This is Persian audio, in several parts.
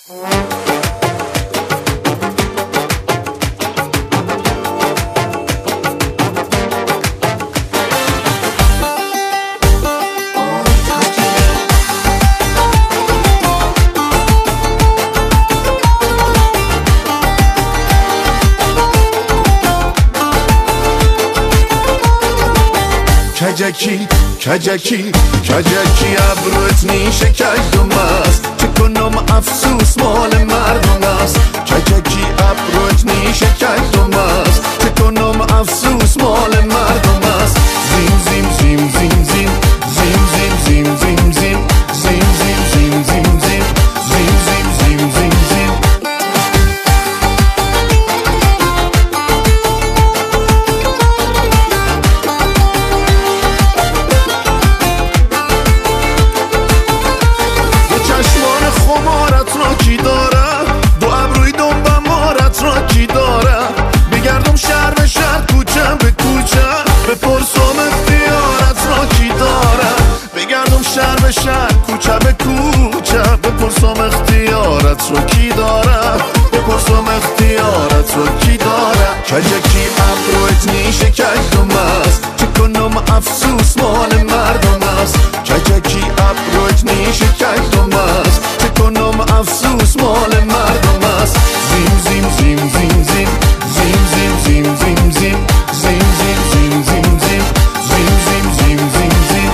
کجکی کجکی کجکی ابروت نیشه کجدم است چه کنم افسوس مال مردم است کجکی ابروت نیشه کجدم است چه کنم افسوس مال مردم است زیم زیم زیم زیم زیم زیم زیم زیم زیم زیم زیم زیم زیم زیم زیم زیم زیم زیم زیم خمارت را کی داره دو ابروی دنبم مارت را کی داره بگردم شهر به شهر کوچه به کوچه بپرسم اختیارت را کی داره بگردم شهر به شهر کوچه به کوچه بپرسم اختیارت را کی داره بپرسم اختیارت را کی داره کجکی ابروت نیشه کجدم است چه کنم افسوس مال مردم است کجکی ابروت نیشه کجدم است کنم افسوس مال مردم است زیم زیم زیم زیم زیم زیم زیم زیم زیم زیم زیم زیم زیم زیم زیم زیم زیم زیم زیم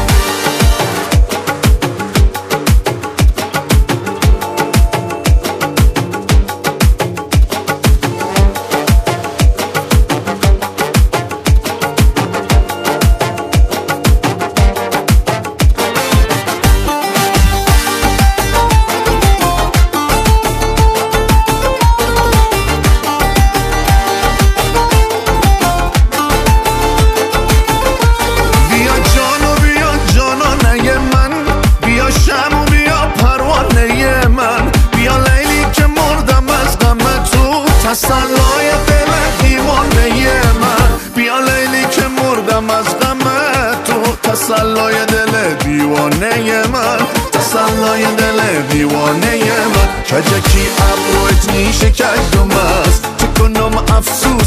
تسلای دل دیوانه من بیا لیلی که مردم از غم تو تسلای دل دیوانه من تسلای دل دیوانه من کجکی ابروت نیشه کجدم است چه کنم افسوس